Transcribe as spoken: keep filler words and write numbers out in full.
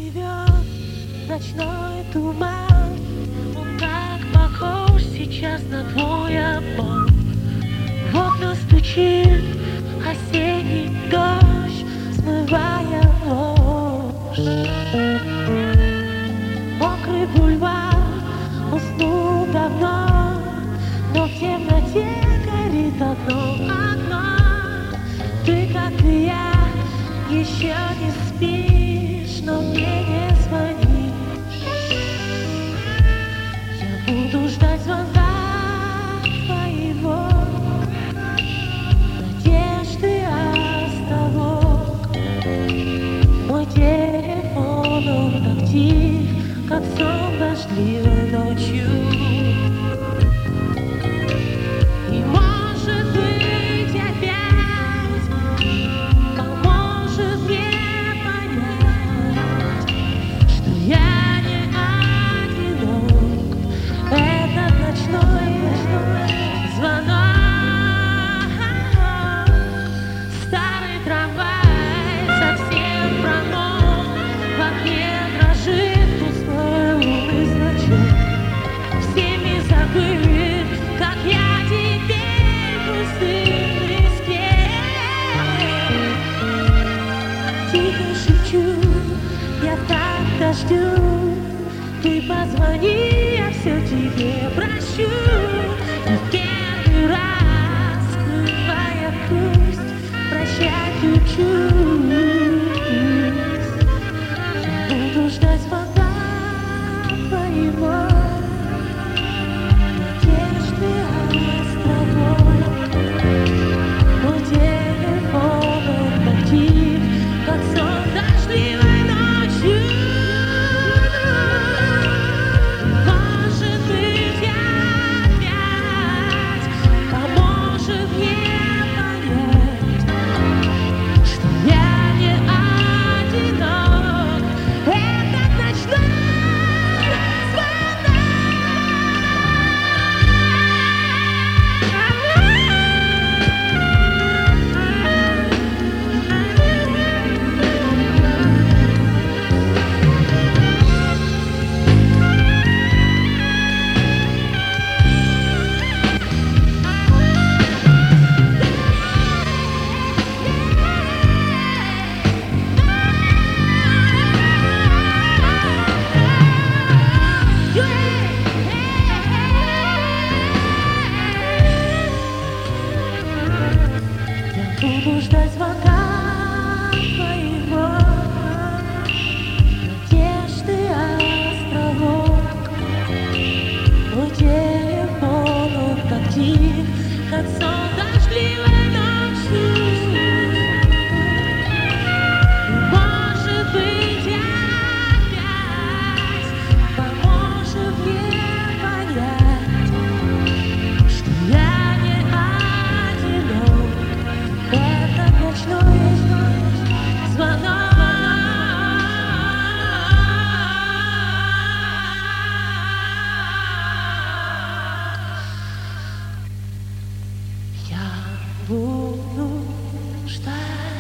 плывет ночной туман. Он так похож сейчас на твой обман. В окна стучит осенний дождь, смывая ложь. Мокрый бульвар уснул давно, но в темноте горит одно окно. Ты, как и я, еще не спишь, но мне не звонишь. Я буду ждать звонка твоего, надежды островок. Мой телефон, он так тих, как сон дождливой ночью. И может быть опять поможет мне понять, что я не одинок. Этот ночной звонок, старый трамвай совсем промок, в окне дрожит пустой лунный значок. Всеми забыли, как я теперь в пустым риске. Тихо шепчу, я так дождю. Ты позвони, я все тебе прощу. И в первый раз, скрывая грусть, прощать учусь. Я буду ждать звонка твоего, надежды островок. Мой телефон, он так тих, как сон дождливой ночью. Может быть, опять поможет мне понять, что я не одинок. Этот ночной буду ждать звонка твоего, надежды островок. Мой телефон, он так тих, как сон дождливой ночью. И может быть опять поможет мне понять, что я не одинок. Этот ночной звонок. Я буду ждать.